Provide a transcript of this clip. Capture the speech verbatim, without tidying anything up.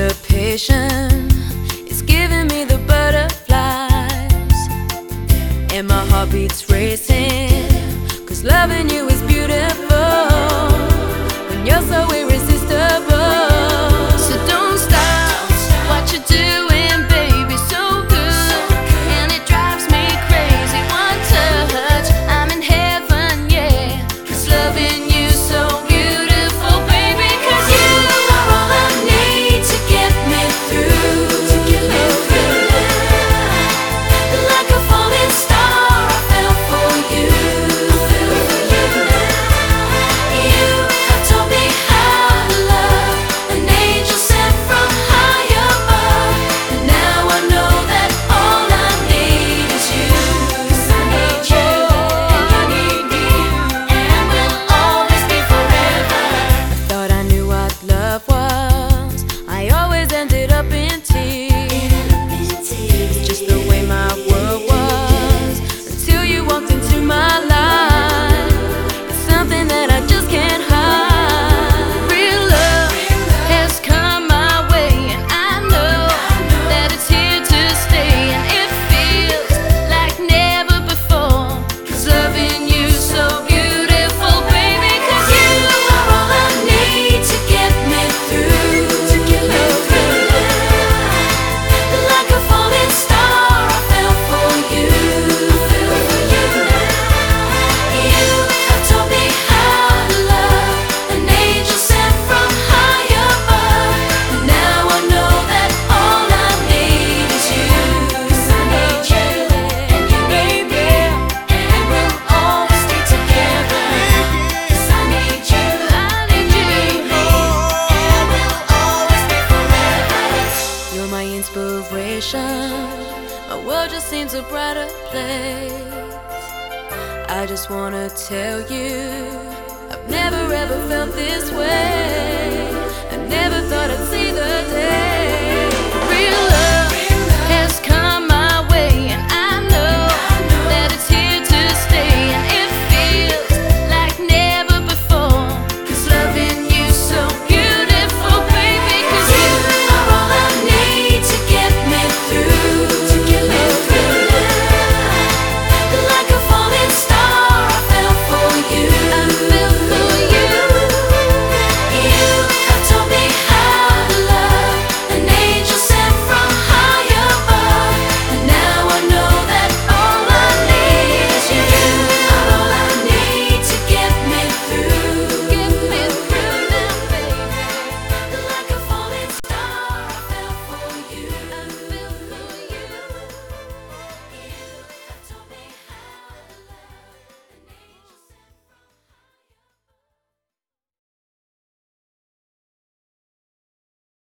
Anticipation is giving me the butterflies, and my heart beats racing, 'cause loving you is beautiful when you're so irresistible. So don't stop what you're doing, baby, so good, and it drives me crazy. One touch, I'm in heaven, yeah, 'cause loving you so beautiful, baby, 'cause you are all I need to get me through. Like a falling star, I fell for you. You have taught me how to love, an angel sent from high above, and now I know that all I need is you. 'Cause I need you, and you need me, and we'll always be forever. I thought I knew what love was, I always ended up in tears. Just the way my world was, until you walked into my life. It's something that I just can't hide. Real love has come my way, and I know that it's here to stay, and it feels like never before. 'Cause loving you so beautiful, baby, 'cause you are all I need to get me through. Like a falling star, I fell for you. You have taught me how to love, an angel sent from high above, and now I know that all I need is you. 'Cause I need you, and you need me, and we'll always stay together. 'Cause I need you, I need you, and we'll always be forever. You're my inspiration, my world just seems a brighter place. I just wanna tell you, I've never ever felt this way. I never thought I'd see